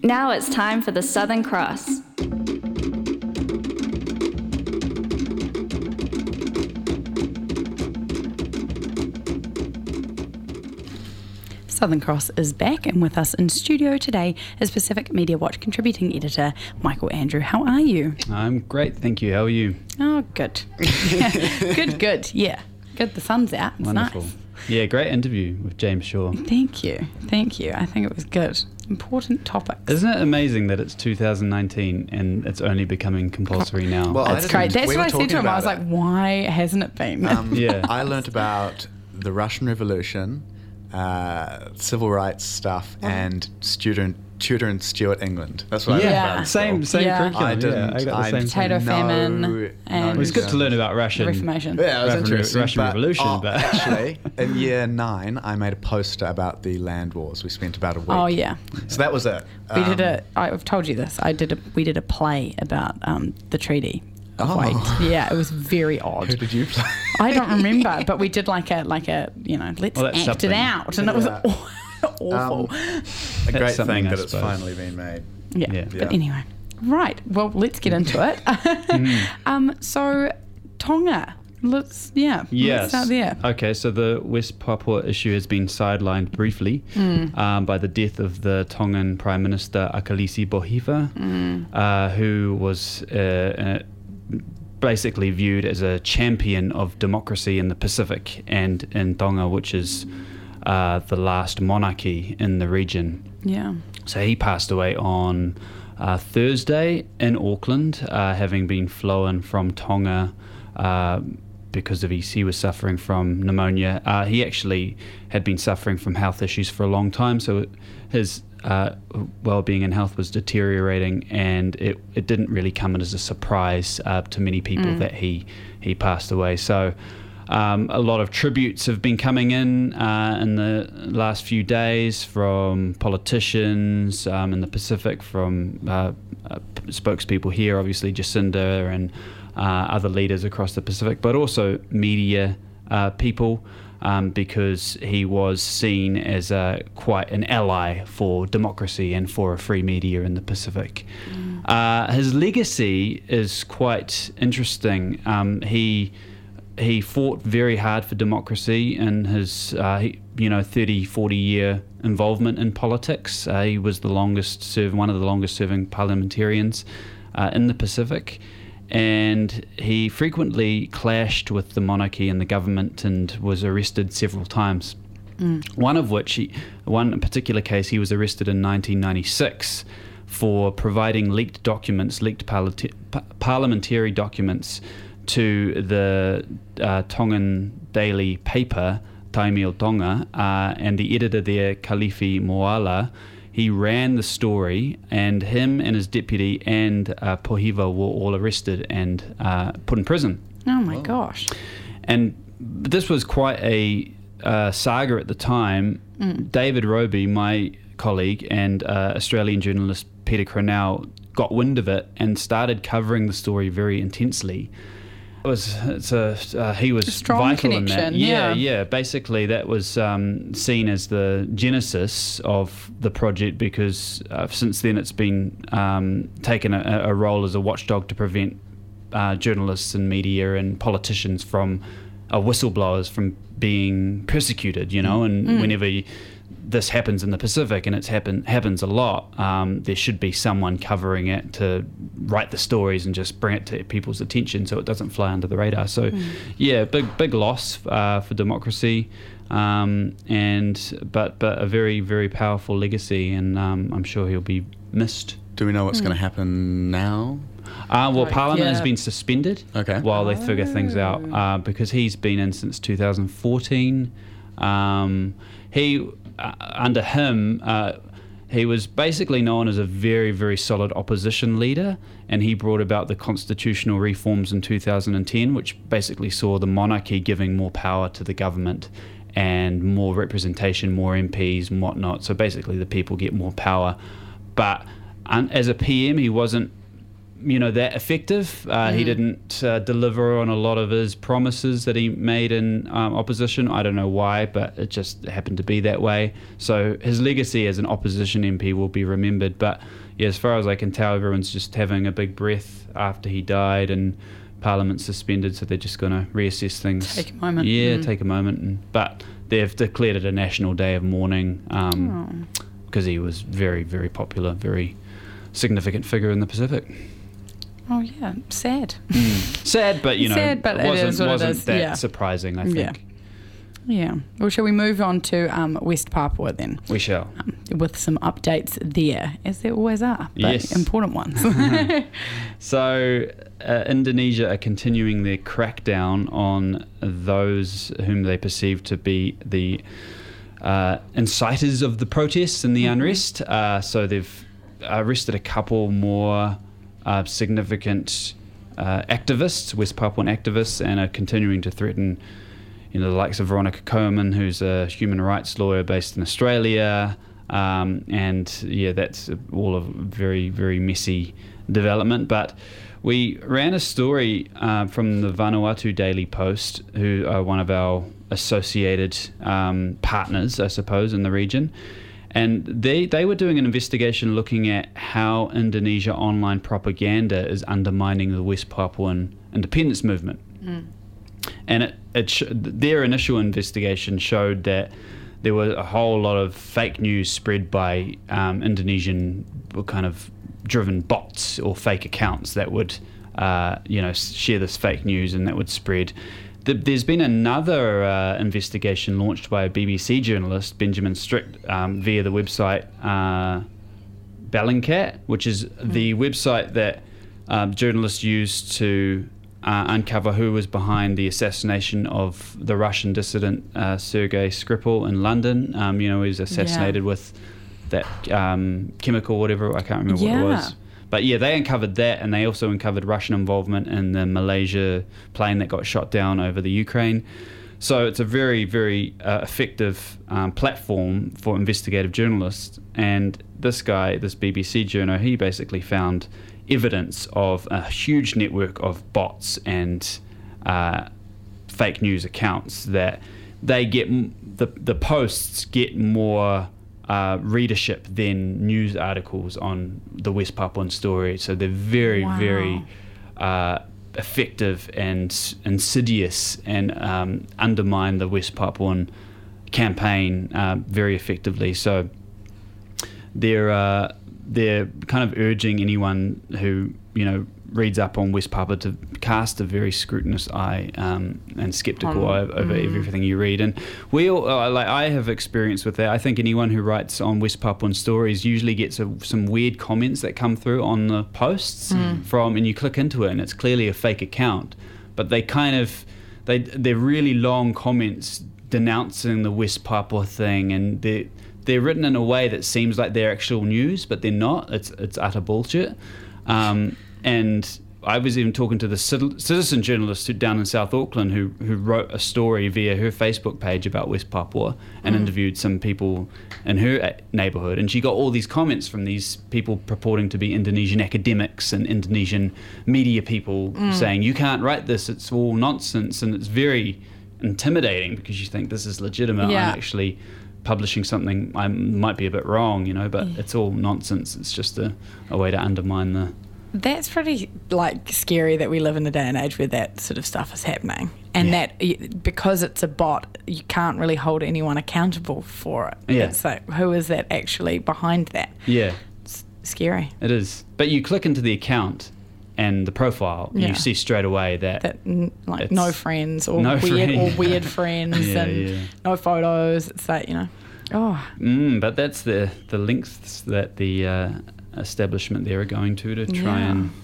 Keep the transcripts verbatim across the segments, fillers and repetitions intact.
Now it's time for the Southern Cross. Southern Cross is back, and with us in studio today is Pacific Media Watch contributing editor Michael Andrew. How are you? I'm great, thank you. How are you? Oh, good. good, good. Yeah, good. The sun's out. It's Wonderful. Nice. Yeah, great interview with James Shaw. Thank you. Thank you. I think it was good. Important topics. Isn't it amazing that it's two thousand nineteen and it's only becoming compulsory now? Well, That's great. That's we what I were said to him. talking I was about like, it. why hasn't it been? Um, Yeah. I learnt about the Russian Revolution, uh, civil rights stuff, and student Tudor and Stuart England. That's what I yeah, learned about in same school. same Yeah. curriculum. I didn't. Yeah, I got the I same. Potato no- famine no and- It was good to learn about the Russian. Reformation. Yeah, it was Russian, interesting. Russian but- Revolution, oh, but actually, in year nine, I made a poster about the land wars. We spent about a week. Oh, yeah. So that was it. We did Um, a. I've told you this. I did a. We did a play about um, the treaty of Oh. Wait. Yeah, it was very odd. Who did you play? I don't remember, but we did like a like a you know let's Well, that's act something. it out, and it was Yeah. awful. Um, a great something, thing I that it's suppose. finally been made. yeah. yeah. but Yeah. anyway, right. Well, let's get into it. um, so Tonga. Let's yeah. Let's Yes. start there. Okay, so the West Papua issue has been sidelined briefly Mm. um, by the death of the Tongan Prime Minister Akalisi Bohiva, Mm. uh, who was uh, uh, basically viewed as a champion of democracy in the Pacific and in Tonga, which is uh, the last monarchy in the region. Yeah. So he passed away on uh, Thursday in Auckland, uh, having been flown from Tonga uh, because of his, he was suffering from pneumonia. Uh, he actually had been suffering from health issues for a long time, so his uh, well-being and health was deteriorating, and it, it didn't really come as a surprise uh, to many people Mm. that he, he passed away. So Um, a lot of tributes have been coming in uh, in the last few days from politicians um, in the Pacific, from uh, uh, spokespeople here, obviously Jacinda and uh, other leaders across the Pacific, but also media uh, people, um, because he was seen as a, quite an ally for democracy and for a free media in the Pacific. Mm. Uh, his legacy is quite interesting. Um, he He fought very hard for democracy in his, uh, he, you know, thirty, forty year involvement in politics. Uh, he was the longest serve, one of the longest serving parliamentarians uh, in the Pacific. And he frequently clashed with the monarchy and the government and was arrested several times. Mm. One of which, he, one particular case, he was arrested in nineteen ninety-six for providing leaked documents, leaked parli- pa- parliamentary documents to the uh, Tongan daily paper, Taimeo Tonga, uh, and the editor there, Kalifi Moala. He ran the story, and him and his deputy and uh, Pohiva were all arrested and uh, put in prison. Oh my gosh. And this was quite a uh, saga at the time. Mm. David Roby, my colleague, and uh, Australian journalist Peter Cronell got wind of it and started covering the story very intensely. It was it's a uh, he was a strong vital connection, in that. Yeah, yeah, yeah. Basically, that was um, seen as the genesis of the project, because uh, since then it's been um, taken a, a role as a watchdog to prevent uh, journalists and media and politicians from uh, whistleblowers from being persecuted. You know, and Mm. whenever you, this happens in the Pacific, and it's happen happens a lot, um, there should be someone covering it to write the stories and just bring it to people's attention so it doesn't fly under the radar. So mm. yeah, big big loss uh, for democracy, um, and but but a very very powerful legacy, and um, I'm sure he'll be missed. Do we know what's Mm. going to happen now? Uh, well, Right, Parliament yeah. has been suspended Okay. while they figure things out, Oh. uh, because he's been in since two thousand fourteen. Um, he, uh, under him, uh, he was basically known as a very, very solid opposition leader, and he brought about the constitutional reforms in two thousand ten, which basically saw the monarchy giving more power to the government and more representation, more M Ps and whatnot. So basically the people get more power. But um, as a P M, he wasn't you know, that effective. Uh, Mm. He didn't uh, deliver on a lot of his promises that he made in um, opposition. I don't know why, but it just happened to be that way. So his legacy as an opposition M P will be remembered. But yeah, as far as I can tell, everyone's just having a big breath after he died, and Parliament's suspended, so they're just going to reassess things. Take a moment. Yeah, Mm. take a moment. And, but they've declared it a national day of mourning um, Oh. because he was very, very popular, very significant figure in the Pacific. Oh yeah, sad. Sad, but you know, Sad, but it it wasn't, is what it wasn't is, that yeah. surprising, I think. Yeah. Yeah. Well, shall we move on to um, West Papua then, We shall. um, with some updates there, as there always are, but Yes. important ones. So, uh, Indonesia are continuing their crackdown on those whom they perceive to be the uh, inciters of the protests and the Mhm. unrest. Uh, so they've arrested a couple more uh, significant uh, activists, West Papuan activists, and are continuing to threaten, you know, the likes of Veronica Coleman, who's a human rights lawyer based in Australia. Um, and yeah, that's all a very, very messy development. But we ran a story uh, from the Vanuatu Daily Post, who are one of our associated um, partners, I suppose, in the region. And they, they were doing an investigation looking at how Indonesia online propaganda is undermining the West Papuan independence movement. Mm. And it, it sh- their initial investigation showed that there was a whole lot of fake news spread by um, Indonesian kind of driven bots or fake accounts that would, uh, you know, share this fake news, and that would spread. The, there's been another uh, investigation launched by a B B C journalist, Benjamin Strict, um, via the website uh, Bellingcat, which is mm. the website that um, journalists used to Uh, uncover who was behind the assassination of the Russian dissident uh, Sergei Skripal in London. Um, you know, he was assassinated Yeah. with that um, chemical, whatever, I can't remember Yeah. what it was. But yeah, they uncovered that, and they also uncovered Russian involvement in the Malaysia plane that got shot down over the Ukraine. So it's a very, very uh, effective um, platform for investigative journalists. And this guy, this B B C journo, he basically found evidence of a huge network of bots and uh, fake news accounts that they get m- the the posts get more uh, readership than news articles on the West Papuan story. So they're very Wow. very uh, effective and insidious, and um, undermine the West Papuan campaign uh, very effectively. So they're uh, they're kind of urging anyone who, you know, reads up on West Papua to cast a very scrutinous eye um, and skeptical Um, eye over mm. everything you read. And we all, uh, like I have experience with that. I think anyone who writes on West Papuan stories usually gets a, some weird comments that come through on the posts Mm. from, and you click into it and it's clearly a fake account, but they kind of they they're really long comments denouncing the West Papua thing, and they they're written in a way that seems like they're actual news, but they're not. It's it's utter bullshit. Um, and I was even talking to the citizen journalist who, down in South Auckland who, who wrote a story via her Facebook page about West Papua and Mm. interviewed some people in her neighbourhood. And she got all these comments from these people purporting to be Indonesian academics and Indonesian media people Mm. saying, you can't write this, it's all nonsense. And it's very intimidating because you think this is legitimate. Yeah. I'm actually publishing something I might be a bit wrong, you know, but Yeah. it's all nonsense. It's just a, a way to undermine the... That's pretty like scary that we live in a day and age where that sort of stuff is happening, and Yeah. that y- because it's a bot, you can't really hold anyone accountable for it. Yeah. It's like, who is that actually behind that? Yeah, It's scary. it is. But you click into the account and the profile, and Yeah. you see straight away that... That n- like It's no friends or no weird friend. or weird friends Yeah, and yeah. no photos. It's like, you know, oh Mm, but that's the, the lengths that the uh, establishment there are going to to try Yeah. and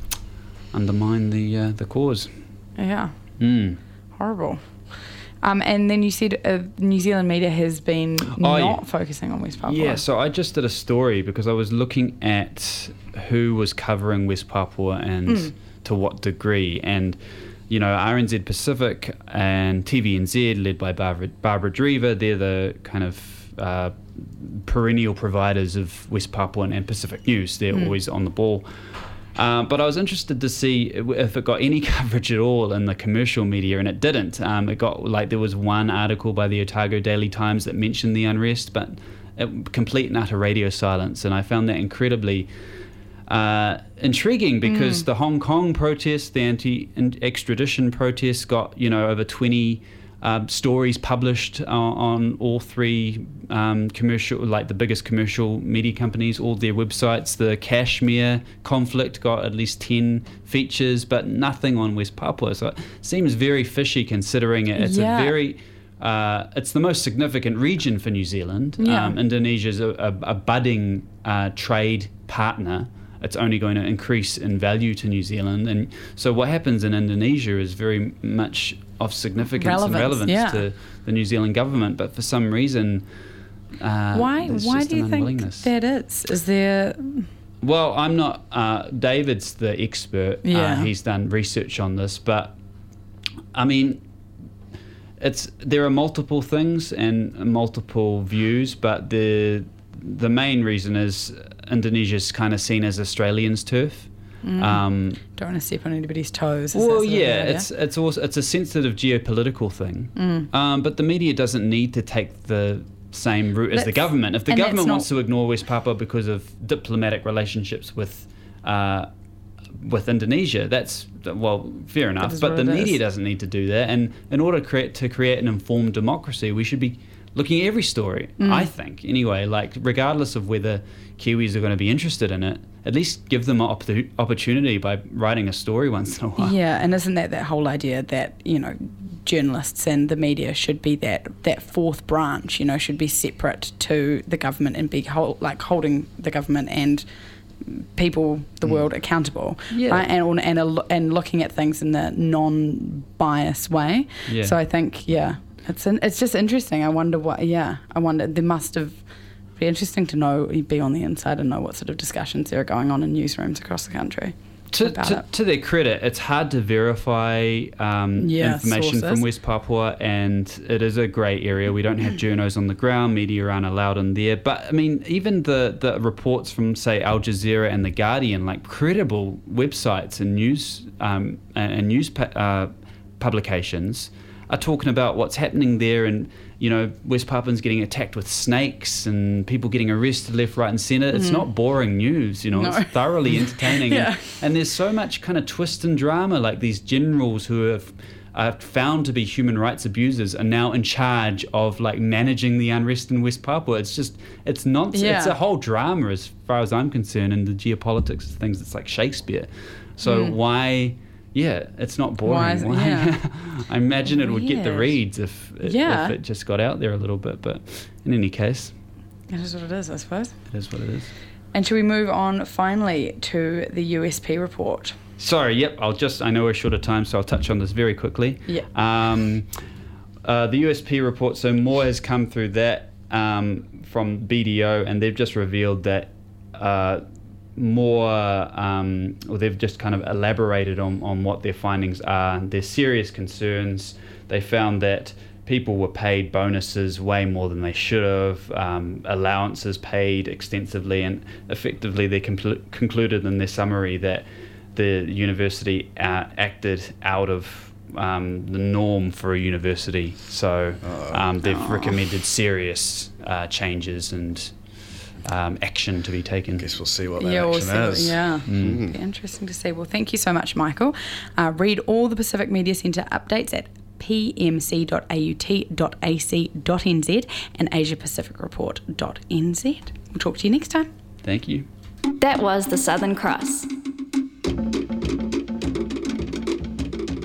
undermine the uh, the cause. yeah, Mm. horrible. Um, and then you said uh, New Zealand media has been Oh, not yeah. focusing on West Papua. Yeah, so I just did a story because I was looking at who was covering West Papua and Mm. to what degree. And, you know, R N Z Pacific and T V N Z, led by Barbara, Barbara Drever, they're the kind of uh, perennial providers of West Papuan and Pacific news. They're Mm. always on the ball. Uh, but I was interested to see if it got any coverage at all in the commercial media, and it didn't. Um, it got like there was one article by the Otago Daily Times that mentioned the unrest, but it, complete and utter radio silence. And I found that incredibly uh, intriguing because mm. the Hong Kong protests, the anti-extradition protests, got you know over twenty. Uh, stories published uh, on all three um, commercial, like the biggest commercial media companies, all their websites. The Kashmir conflict got at least ten features, but nothing on West Papua. So it seems very fishy considering it. It's yeah. a very, uh, it's the most significant region for New Zealand. Yeah. Um, Indonesia's a, a, a budding uh, trade partner. It's only going to increase in value to New Zealand. And so what happens in Indonesia is very much of significance relevance, and relevance yeah. to the New Zealand government. But for some reason, uh, why why do you think that is? Is there... Well, I'm not... Uh, David's the expert. Yeah. Uh, he's done research on this. But, I mean... It's there are multiple things and multiple views, but the the main reason is Indonesia's kind of seen as Australians' turf. Mm. Um, Don't want to step on anybody's toes. Well, yeah, it's it's also it's a sensitive geopolitical thing, mm. um, but the media doesn't need to take the same route as that's, the government. If the and government not, wants to ignore West Papua because of diplomatic relationships with uh, with Indonesia, that's well, fair enough. But the media is. doesn't need to do that. And in order to create, to create an informed democracy, we should be looking at every story, mm. I think, anyway, like regardless of whether Kiwis are going to be interested in it, at least give them an op- opportunity by writing a story once in a while. Yeah, and isn't that that whole idea that, you know, journalists and the media should be that, that fourth branch, you know, should be separate to the government and be hold, like holding the government and people, the mm. world, accountable, yeah. right? And, and, and looking at things in the non-biased way. Yeah. So I think, yeah, it's an, it's just interesting. I wonder what, yeah, I wonder, there must have, be interesting to know, be on the inside and know what sort of discussions there are going on in newsrooms across the country. To, to, to their credit, it's hard to verify um, yeah, information sources. from West Papua, and it is a grey area. We don't have journos on the ground, media aren't allowed in there. But, I mean, even the, the reports from, say, Al Jazeera and The Guardian, like credible websites and news, um, and news uh, publications are talking about what's happening there, and you know, West Papuans getting attacked with snakes and people getting arrested left, right and centre. It's mm. not boring news, you know, no. It's thoroughly entertaining. yeah. and, and there's so much kind of twist and drama, like these generals who have are found to be human rights abusers are now in charge of like managing the unrest in West Papua. It's just, it's nonsense. Yeah. It's a whole drama as far as I'm concerned, and the geopolitics of things, it's like Shakespeare. So mm. why... Yeah, it's not boring. Why is it, yeah. I imagine it Weird. would get the reads if it, yeah. if it just got out there a little bit. But in any case... It is what it is, I suppose. It is what it is. And should we move on finally to the U S P report? Sorry, yep. I'll just... I know we're short of time, so I'll touch on this very quickly. Yeah. Um, uh, the U S P report, so more has come through that um, from B D O, and they've just revealed that... Uh, more um, or they've just kind of elaborated on, on what their findings are. There's serious concerns. They found that people were paid bonuses way more than they should have, um, allowances paid extensively, and effectively they compl- concluded in their summary that the university uh, acted out of um, the norm for a university. So um, they've oh. recommended serious uh, changes and Um, action to be taken. I guess we'll see what that yeah, action we'll is. Yeah, mm. Be interesting to see. Well, thank you so much, Michael. Uh, read all the Pacific Media Centre updates at p m c dot a u t dot a c dot n z and asia pacific report dot n z. We'll talk to you next time. Thank you. That was the Southern Cross.